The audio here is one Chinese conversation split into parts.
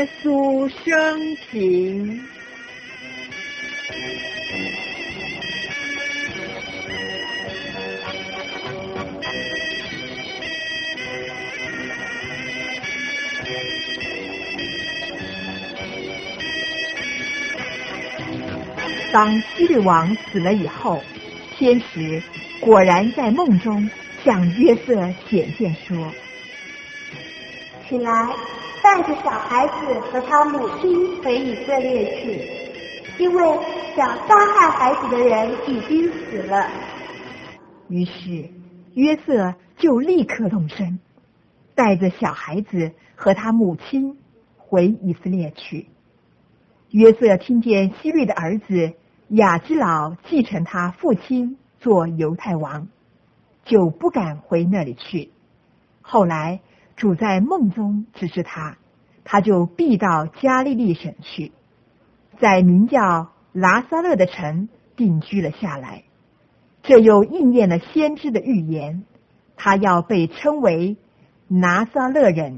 耶稣生平。当希律王死了以后，天使果然在梦中向约瑟显现说： 起来，带着小孩子和他母亲回以色列去，因为想杀害孩子的人已经死了。 于是约瑟就立刻动身，带着小孩子和他母亲回以色列去。约瑟听见希律的儿子亚基老继承他父亲做犹太王，就不敢回那里去。后来主在梦中指示他，他就必到加利利省去，在名叫拿撒勒的城定居了下来。这又应验了先知的预言，他要被称为拿撒勒人。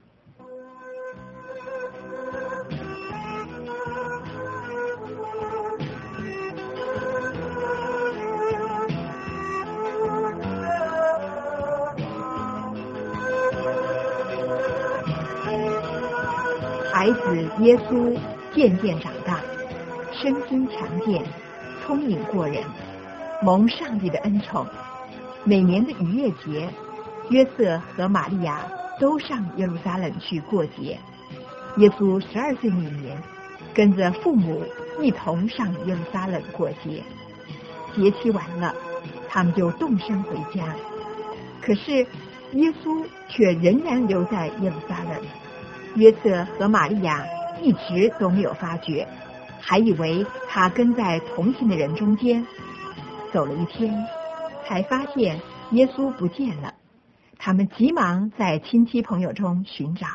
孩子耶稣渐渐长大，身心强健，聪明过人，蒙上帝的恩宠。每年的逾越节，约瑟和玛利亚都上耶路撒冷去过节。耶稣12岁那年，跟着父母一同上耶路撒冷过节。节期完了，他们就动身回家。可是耶稣却仍然留在耶路撒冷。约瑟和玛利亚一直都没有发觉，还以为他跟在同行的人中间。走了一天，才发现耶稣不见了。他们急忙在亲戚朋友中寻找。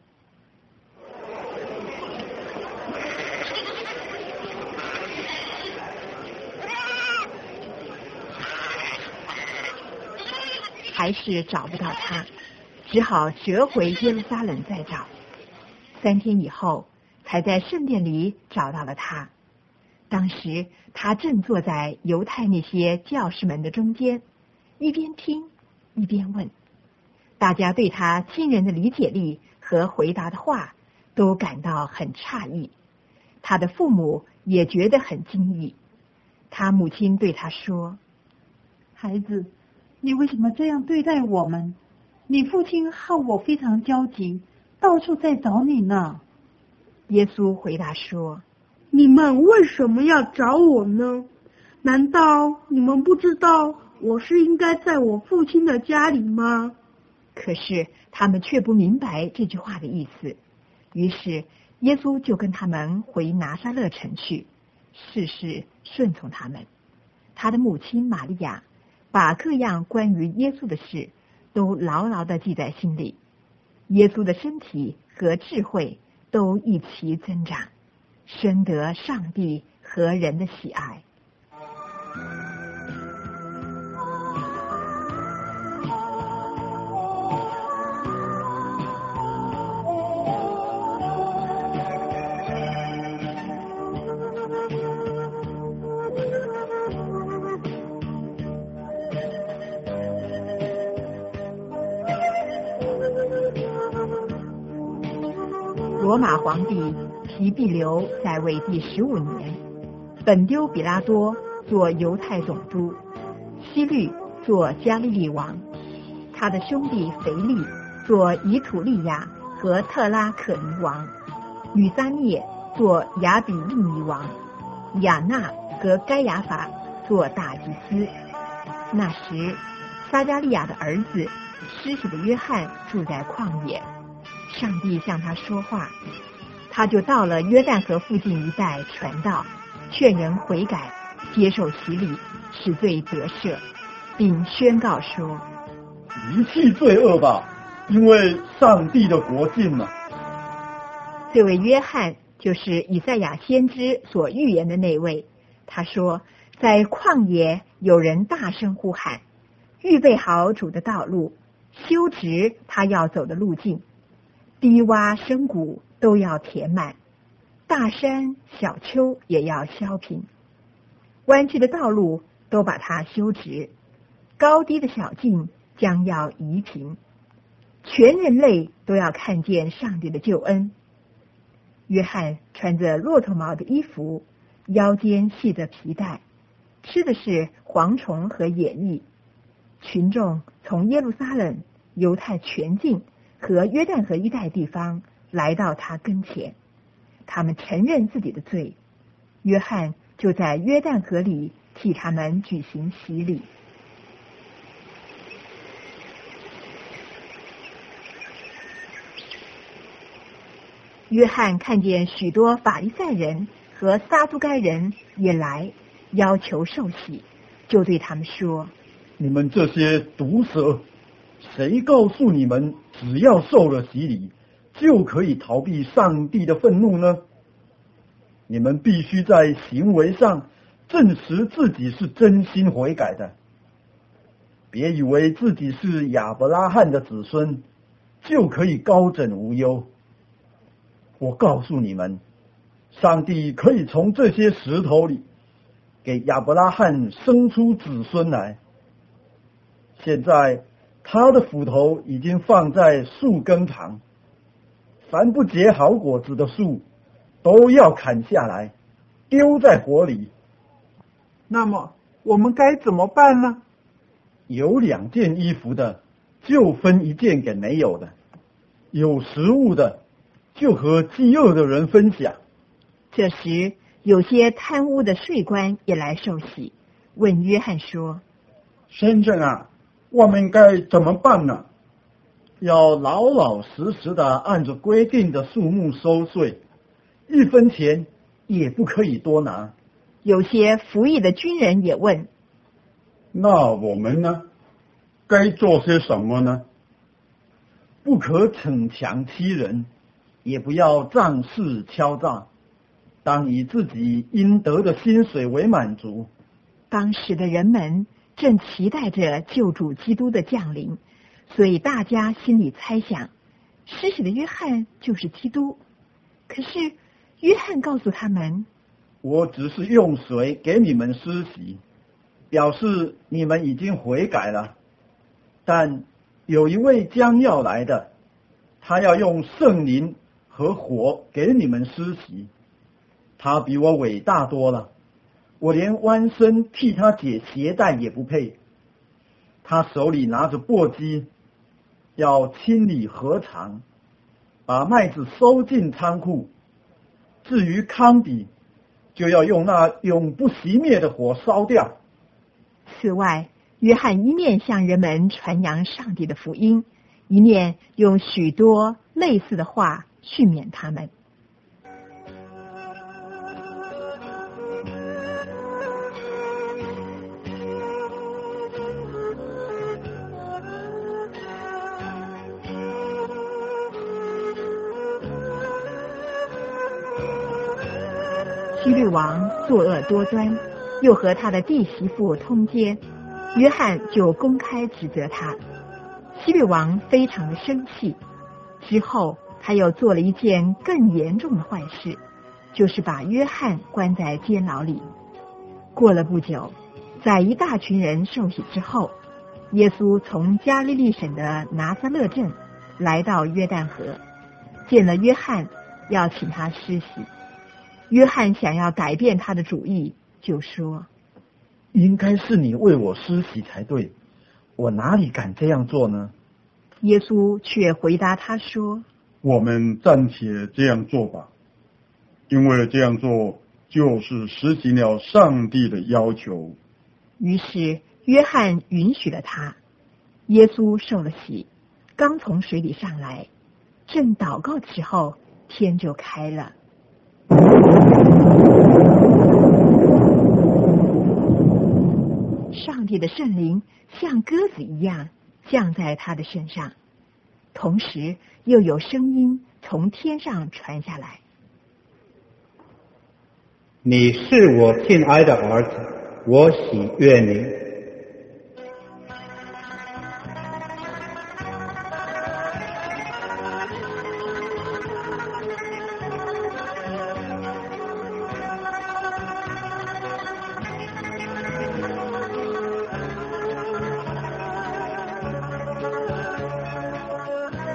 还是找不到他，只好折回耶路撒冷再找。3天以后，才在圣殿里找到了他。当时他正坐在犹太那些教士们的中间，一边听一边问。大家对他惊人的理解力和回答的话都感到很诧异，他的父母也觉得很惊异。他母亲对他说： 孩子，你为什么这样对待我们？你父亲和我非常焦急，到处在找你呢。 耶稣回答说： 你们为什么要找我呢？难道你们不知道我是应该在我父亲的家里吗？ 可是他们却不明白这句话的意思。于是耶稣就跟他们回拿撒勒城去，事事顺从他们。他的母亲玛利亚把各样关于耶稣的事都牢牢地记在心里。耶稣的身体和智慧都一齐增长，深得上帝和人的喜爱。罗马皇帝提庇留在位第15年，本丢比拉多做犹太总督，希律做加利利王，他的兄弟腓力做以土利亚和特拉可尼王，吕撒涅做亚比利尼王，亚纳和该亚法做大祭司。那时撒加利亚的儿子施洗的约翰住在旷野，上帝向他说话，他就到了约旦河附近一带传道，劝人悔改，接受洗礼，使罪得赦，并宣告说： 离弃罪恶吧，因为上帝的国近了。 这位约翰就是以赛亚先知所预言的那位。他说，在旷野有人大声呼喊，预备好主的道路，修直他要走的路径，低洼深谷都要填满，大山小丘也要削平，弯曲的道路都把它修直，高低的小径将要移平，全人类都要看见上帝的救恩。约翰穿着骆驼毛的衣服，腰间系着皮带，吃的是蝗虫和野蜜。群众从耶路撒冷、犹太全境和约旦河一带地方来到他跟前，他们承认自己的罪，约翰就在约旦河里替他们举行洗礼。约翰看见许多法利赛人和撒都该人也来要求受洗，就对他们说： 你们这些毒蛇，谁告诉你们只要受了洗礼就可以逃避上帝的愤怒呢？你们必须在行为上证实自己是真心悔改的。别以为自己是亚伯拉罕的子孙就可以高枕无忧。我告诉你们，上帝可以从这些石头里给亚伯拉罕生出子孙来。现在他的斧头已经放在树根旁，凡不结好果子的树都要砍下来，丢在火里。 那么我们该怎么办呢？ 有2件衣服的，就分1件给没有的；有食物的，就和饥饿的人分享。 这时，有些贪污的税官也来受洗，问约翰说： 先生啊，我们该怎么办呢？要老老实实的按照规定的数目收税，1分钱也不可以多拿。 有些服役的军人也问： 那我们呢？该做些什么呢？不可逞强欺人，也不要仗势敲诈，当以自己应得的薪水为满足。 当时的人们正期待着救主基督的降临，所以大家心里猜想，施洗的约翰就是基督。可是约翰告诉他们： 我只是用水给你们施洗，表示你们已经悔改了。但有一位将要来的，他要用圣灵和火给你们施洗，他比我伟大多了，我连弯身替他解鞋带也不配。他手里拿着簸箕，要清理禾场，把麦子收进仓库。至于糠秕，就要用那永不熄灭的火烧掉。 此外，约翰一面向人们传扬上帝的福音，一面用许多类似的话训勉他们。希律王作恶多端，又和他的弟媳妇通奸，约翰就公开指责他。希律王非常的生气，之后他又做了一件更严重的坏事，就是把约翰关在监牢里。过了不久，在一大群人受洗之后，耶稣从加利利省的拿撒勒镇来到约旦河，见了约翰，要请他施洗。约翰想要改变他的主意，就说： 应该是你为我施洗才对，我哪里敢这样做呢？ 耶稣却回答他说： 我们暂且这样做吧，因为这样做就是实行了上帝的要求。 于是约翰允许了他。耶稣受了洗，刚从水里上来，正祷告的时候，天就开了。上帝的圣灵像鸽子一样降在他的身上，同时又有声音从天上传下来： 你是我亲爱的儿子，我喜悦你。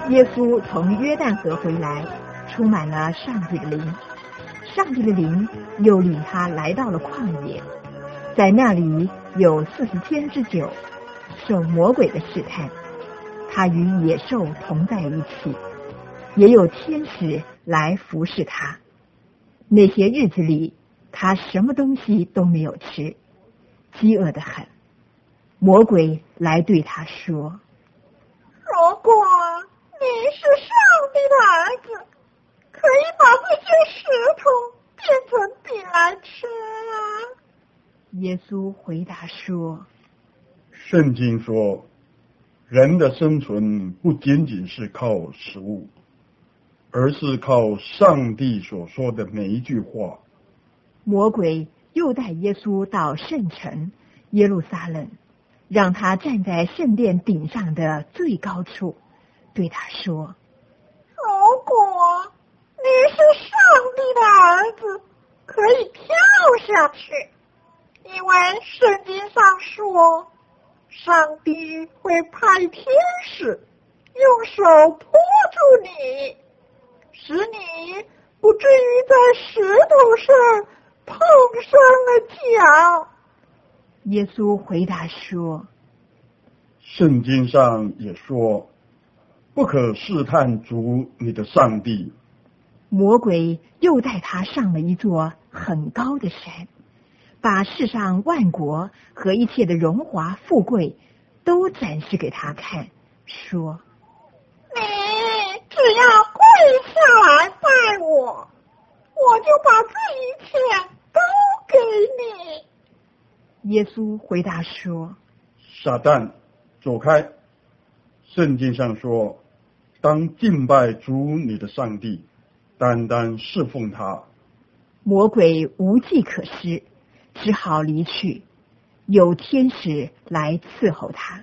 耶稣从约旦河回来，充满了上帝的灵，上帝的灵又领他来到了旷野，在那里有40天之久，受魔鬼的试探，他与野兽同在一起，也有天使来服侍他。那些日子里，他什么东西都没有吃，饥饿得很。魔鬼来对他说： 如果你是上帝的儿子，可以把这些石头变成饼来吃啊。 耶稣回答说： 圣经说，人的生存不仅仅是靠食物，而是靠上帝所说的每一句话。 魔鬼又带耶稣到圣城耶路撒冷，让他站在圣殿顶上的最高处，对他说： 如果你是上帝的儿子，可以跳下去，因为圣经上说，上帝会派天使用手托住你，使你不至于在石头上碰伤了脚。 耶稣回答说： 圣经上也说，不可试探主你的上帝。 魔鬼又带他上了一座很高的山，把世上万国和一切的荣华富贵都展示给他看，说： 你只要跪下来拜我，我就把这一切都给你。 耶稣回答说： 撒旦，走开！圣经上说，当敬拜主你的上帝，单单侍奉他。 魔鬼无计可施，只好离去，有天使来伺候他。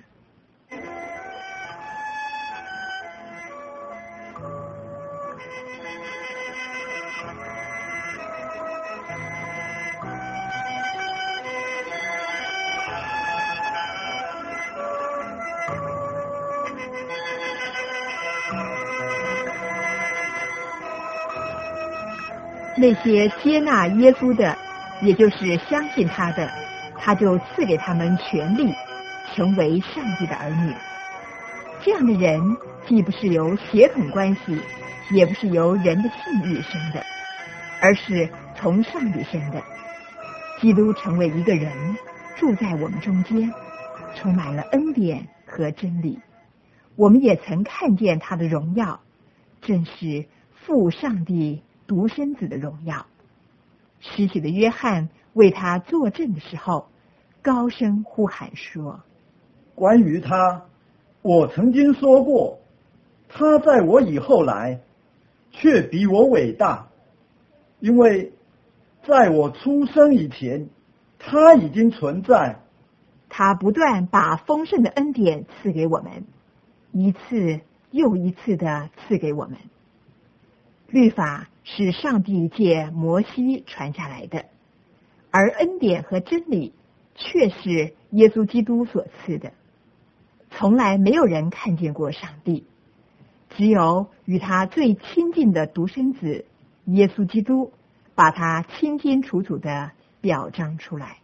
那些接纳耶稣的，也就是相信他的，他就赐给他们权利，成为上帝的儿女。这样的人既不是由血统关系，也不是由人的信誉生的，而是从上帝生的。基督成为一个人，住在我们中间，充满了恩典和真理。我们也曾看见他的荣耀，正是父上帝独生子的荣耀。施洗的约翰为他作证的时候，高声呼喊说： 关于他，我曾经说过，他在我以后来，却比我伟大，因为在我出生以前，他已经存在。 他不断把丰盛的恩典赐给我们，一次又一次的赐给我们。律法是上帝借摩西传下来的，而恩典和真理却是耶稣基督所赐的。从来没有人看见过上帝，只有与他最亲近的独生子耶稣基督，把他清清楚楚的表彰出来。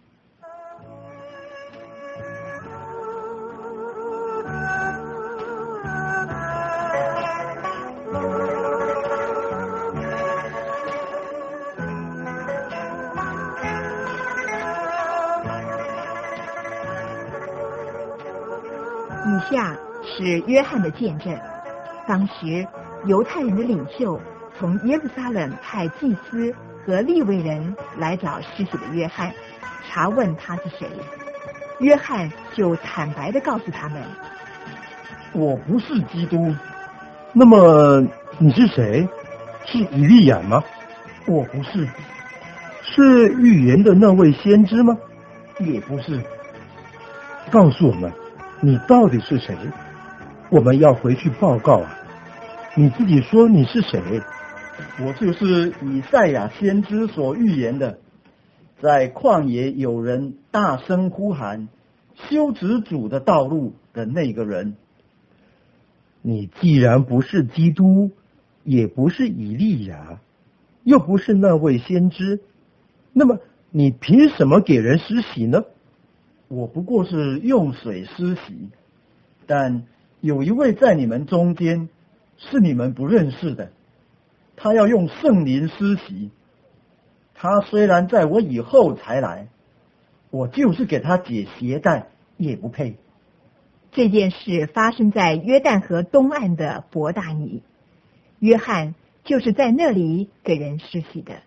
以下是约翰的见证。当时犹太人的领袖从耶路撒冷派祭司和利未人来找施洗的约翰，查问他是谁。约翰就坦白地告诉他们： 我不是基督。那么你是谁？是以利亚吗？我不是。是预言的那位先知吗？也不是。告诉我们，你到底是谁？我们要回去报告啊！你自己说你是谁？我就是以赛亚先知所预言的，在旷野有人大声呼喊，修直主的道路的那个人。 你既然不是基督，也不是以利亚，又不是那位先知，那么你凭什么给人施洗呢？ 我不过是用水施洗，但有一位在你们中间是你们不认识的，他要用圣灵施洗。他虽然在我以后才来，我就是给他解鞋带也不配。 这件事发生在约旦河东岸的伯大尼，约翰就是在那里给人施洗的。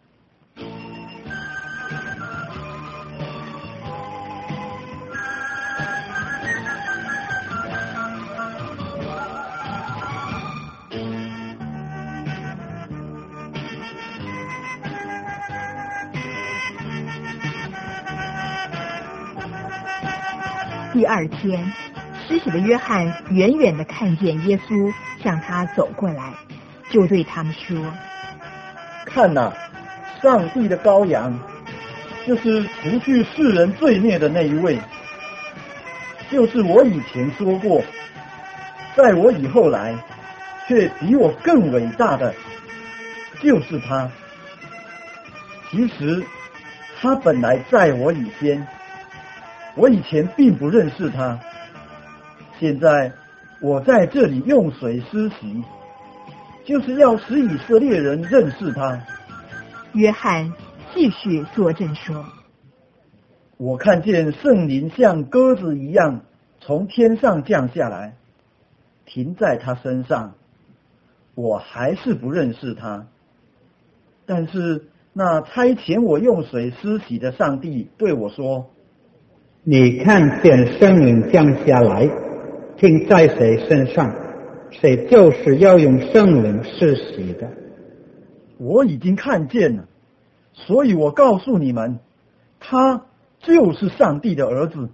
第二天，施洗的约翰远远地看见耶稣向他走过来，就对他们说： 看哪，上帝的羔羊，就是除去世人罪孽的那一位。就是我以前说过，在我以后来却比我更伟大的，就是他。其实他本来在我以先，我以前并不认识他，现在我在这里用水施洗，就是要使以色列人认识他。 约翰继续作证说： 我看见圣灵像鸽子一样从天上降下来，停在他身上，我还是不认识他。但是那差遣我用水施洗的上帝对我说： 你看见圣灵降下来，停在谁身上，谁就是要用圣灵施洗的。 我已经看见了，所以我告诉你们，他就是上帝的儿子。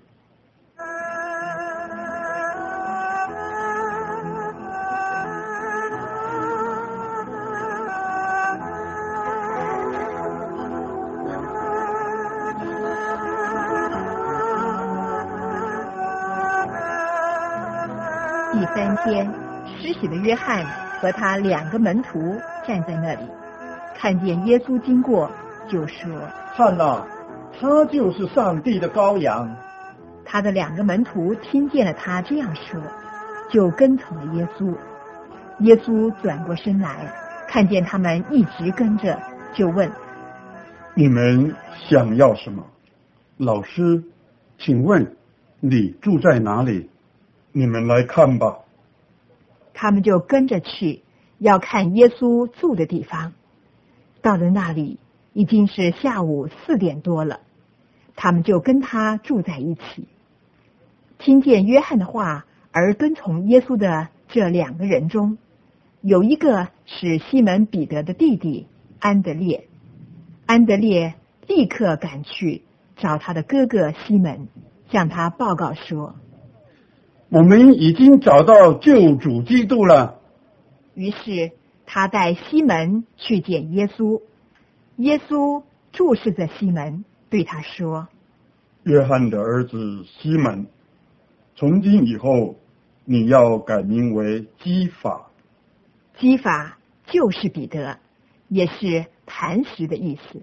第三天，施洗的约翰和他2个门徒站在那里，看见耶稣经过，就说： 看哪，他就是上帝的羔羊。 他的2个门徒听见了他这样说，就跟从了耶稣。耶稣转过身来，看见他们一直跟着，就问： 你们想要什么？老师，请问你住在哪里？你们来看吧。 他们就跟着去，要看耶稣住的地方。到了那里，已经是下午4点多了，他们就跟他住在一起。听见约翰的话而跟从耶稣的这2个人中，有一个是西门彼得的弟弟安德烈。安德烈立刻赶去找他的哥哥西门，向他报告说： 我们已经找到救主基督了。 于是他带西门去见耶稣。耶稣注视着西门，对他说： 约翰的儿子西门，从今以后你要改名为基法。 基法就是彼得，也是磐石的意思。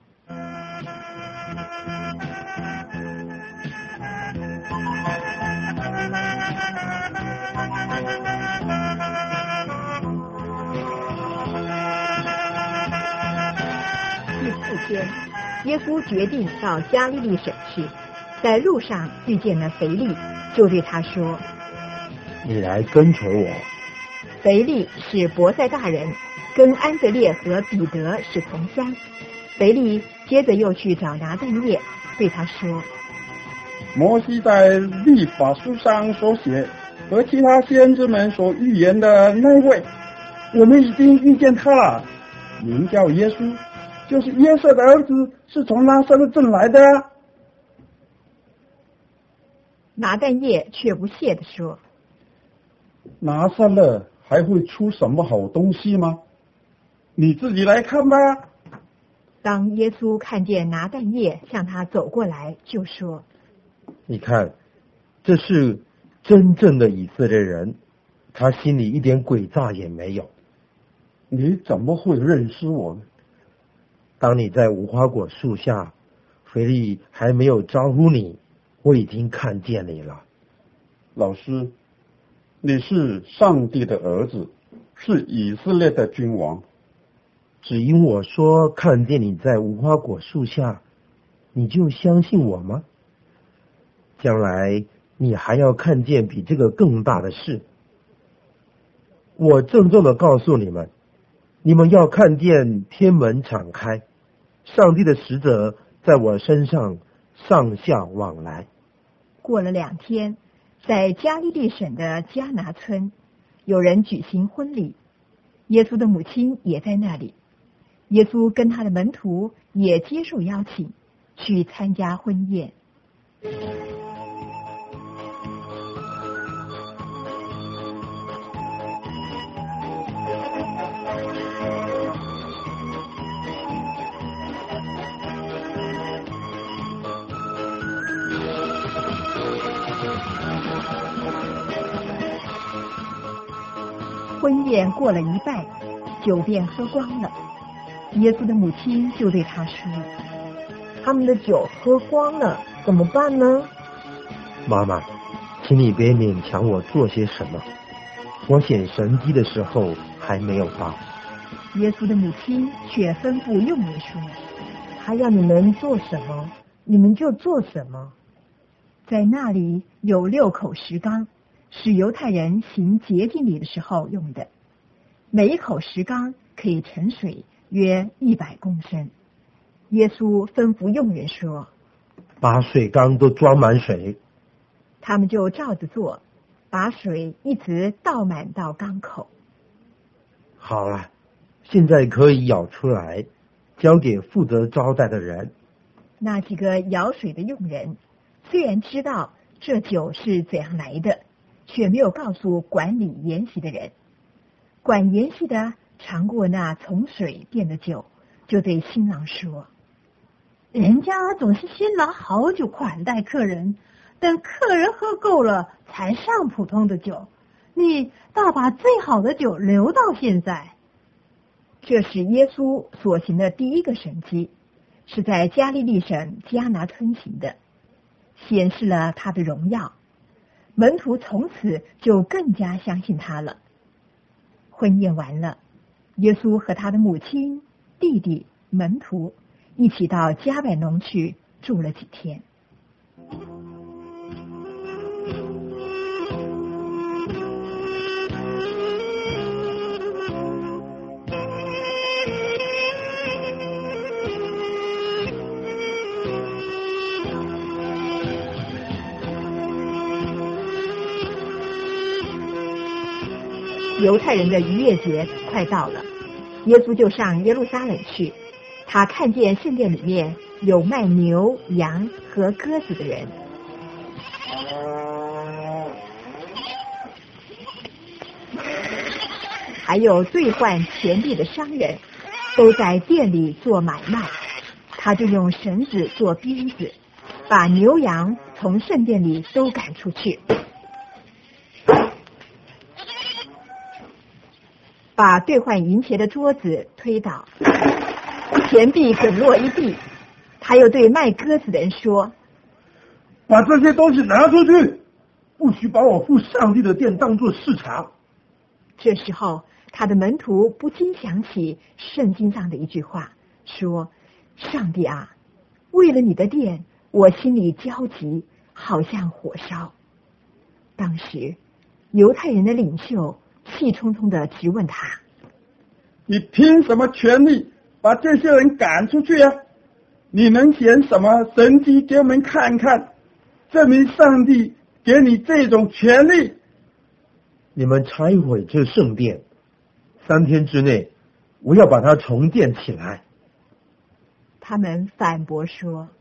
第4天，耶稣决定到加利利省去，在路上遇见了腓力，就对他说： 你来跟随我。 腓力是伯赛大人，跟安德烈和彼得是同乡。腓力接着又去找拿但业，对他说： 摩西在律法书上所写和其他先知们所预言的那位，我们已经遇见他了，名叫耶稣，就是约瑟的儿子，是从拿撒勒镇来的。 拿但业却不屑地说： 拿撒勒还会出什么好东西吗？ 你自己来看吧。 当耶稣看见拿但业向他走过来，就说： 你看，这是真正的以色列人， 他心里一点诡诈也没有。 你怎么会认识我呢？ 当你在无花果树下，腓力还没有招呼你，我已经看见你了。 老师，你是上帝的儿子，是以色列的君王。 只因我说看见你在无花果树下，你就相信我吗？将来你还要看见比这个更大的事。我郑重的告诉你们，你们要看见天门敞开，上帝的使者在我身上上下往来。 过了2天，在加利利省的迦拿村，有人举行婚礼，耶稣的母亲也在那里。耶稣跟他的门徒也接受邀请，去参加婚宴。婚宴过了一半，酒便喝光了。耶稣的母亲就对他说：“ 他们的酒喝光了，怎么办呢？” 妈妈，请你别勉强我做些什么，我显神迹的时候还没有到。 耶稣的母亲却吩咐佣人说：“ 他要你们做什么，你们就做什么。” 在那里有6口石缸，是犹太人行洁净礼的时候用的，每一口石缸可以盛水约100公升。耶稣吩咐佣人说：“ 把水缸都装满水。” 他们就照着做，把水一直倒满到缸口。 好了，现在可以舀出来，交给负责招待的人。 那几个舀水的佣人虽然知道这酒是怎样来的，却没有告诉管理筵席的人。管筵席的尝过那从水变的酒，就对新郎说：“ 人家总是新郎好酒款待客人，等客人喝够了才上普通的酒，你倒把最好的酒留到现在。” 这是耶稣所行的第一个神迹，是在加利利省迦拿村行的，显示了他的荣耀。门徒从此就更加相信他了。婚宴完了，耶稣和他的母亲、弟弟、门徒一起到迦百农去住了几天。犹太人的逾越节快到了，耶稣就上耶路撒冷去。他看见圣殿里面有卖牛、羊和鸽子的人，还有兑换钱币的商人，都在店里做买卖。他就用绳子做鞭子，把牛羊从圣殿里都赶出去，把兑换银钱的桌子推倒，钱币滚落一地。他又对卖鸽子的人说：“ 把这些东西拿出去，不许把我父上帝的殿当作市场。” 这时候，他的门徒不禁想起圣经上的一句话，说：“上帝啊，为了你的殿，我心里焦急，好像火烧。”当时，犹太人的领袖气冲冲地质问他：“ 你凭什么权利把这些人赶出去啊？你能显什么神迹给我们看看，证明上帝给你这种权利？” 你们拆毁这圣殿，3天之内，我要把它重建起来。 他们反驳说：“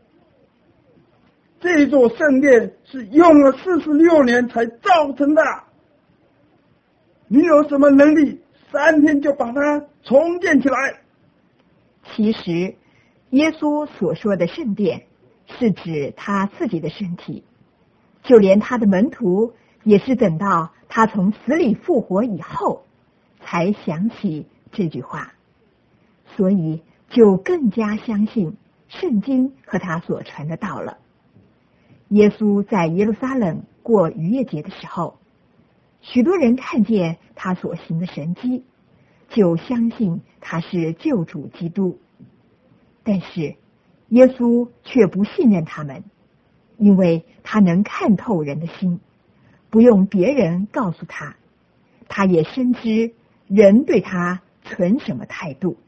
这座圣殿是用了46年才造成的，你有什么能力3天就把它重建起来？” 其实，耶稣所说的圣殿是指他自己的身体，就连他的门徒也是等到他从死里复活以后，才想起这句话，所以就更加相信圣经和他所传的道了。耶稣在耶路撒冷过逾越节的时候，许多人看见他所行的神迹，就相信他是救主基督。但是耶稣却不信任他们，因为他能看透人的心，不用别人告诉他，他也深知人对他存什么态度。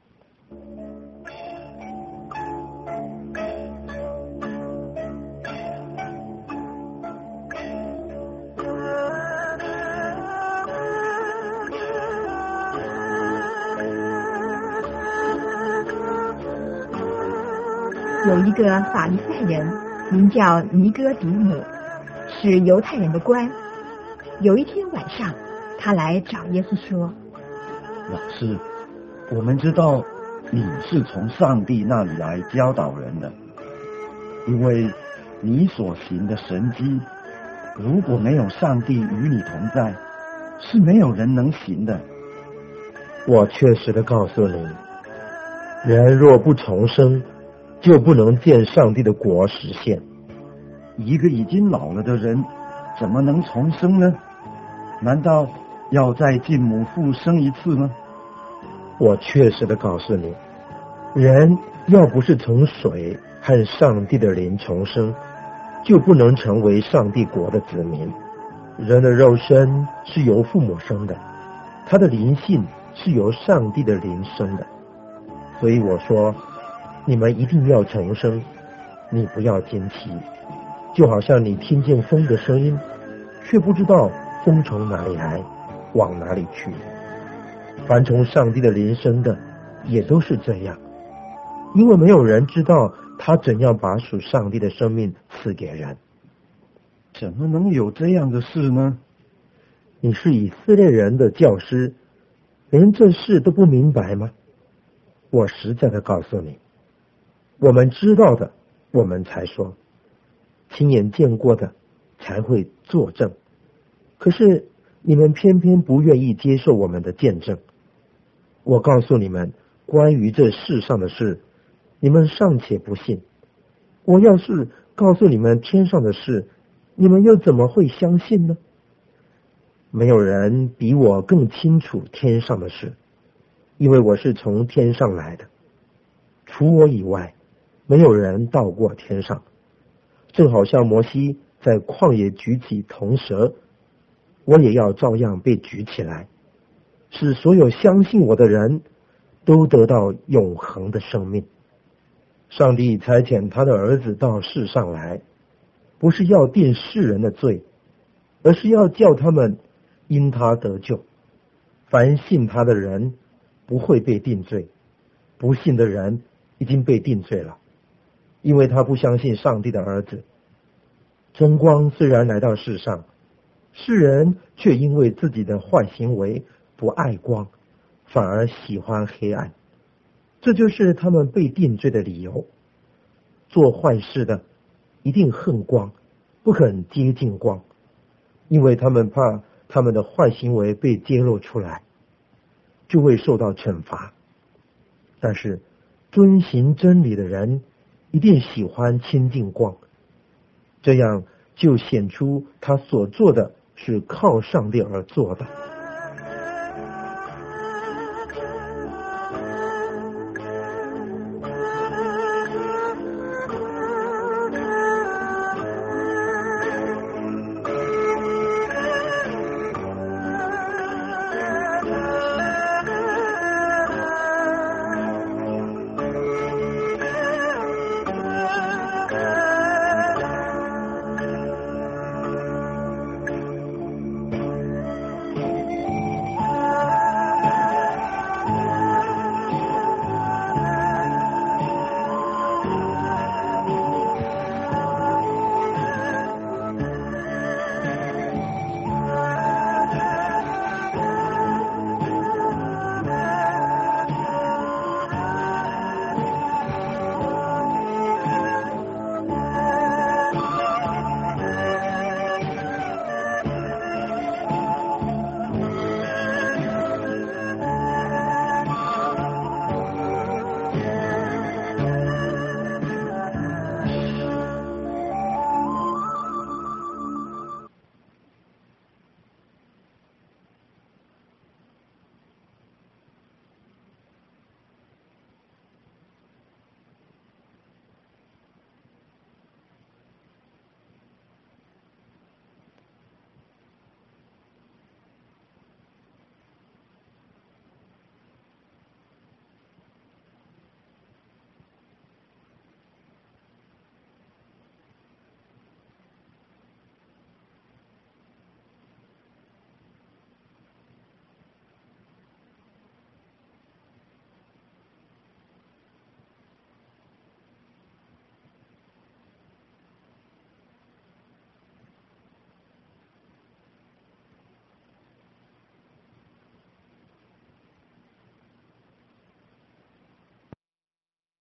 有一个法利赛人名叫尼哥底母，是犹太人的官。有一天晚上，他来找耶稣说： 老师，我们知道你是从上帝那里来教导人的，因为你所行的神迹，如果没有上帝与你同在，是没有人能行的。 我确实的告诉你，人若不重生，就不能见上帝的国实现。 一个已经老了的人，怎么能重生呢？难道要再进母腹生一次吗？ 我确实的告诉你，人要不是从水和上帝的灵重生，就不能成为上帝国的子民。人的肉身是由父母生的，他的灵性是由上帝的灵生的。所以我说，你们一定要重生，你不要惊奇，就好像你听见风的声音，却不知道风从哪里来，往哪里去。凡从上帝的灵生的，也都是这样，因为没有人知道他怎样把属上帝的生命赐给人。 怎么能有这样的事呢？ 你是以色列人的教师，连这事都不明白吗？我实在的告诉你，我们知道的，我们才说；亲眼见过的，才会作证。可是你们偏偏不愿意接受我们的见证。我告诉你们，关于这世上的事，你们尚且不信。我要是告诉你们天上的事，你们又怎么会相信呢？没有人比我更清楚天上的事，因为我是从天上来的。除我以外，没有人到过天上。正好像摩西在旷野举起铜蛇，我也要照样被举起来，使所有相信我的人都得到永恒的生命。上帝差遣他的儿子到世上来，不是要定世人的罪，而是要叫他们因他得救。凡信他的人不会被定罪，不信的人已经被定罪了，因为他不相信上帝的儿子。真光虽然来到世上，世人却因为自己的坏行为不爱光，反而喜欢黑暗，这就是他们被定罪的理由。做坏事的一定恨光，不肯接近光，因为他们怕他们的坏行为被揭露出来，就会受到惩罚。但是遵行真理的人一定喜欢亲近光，这样就显出他所做的是靠上帝而做的。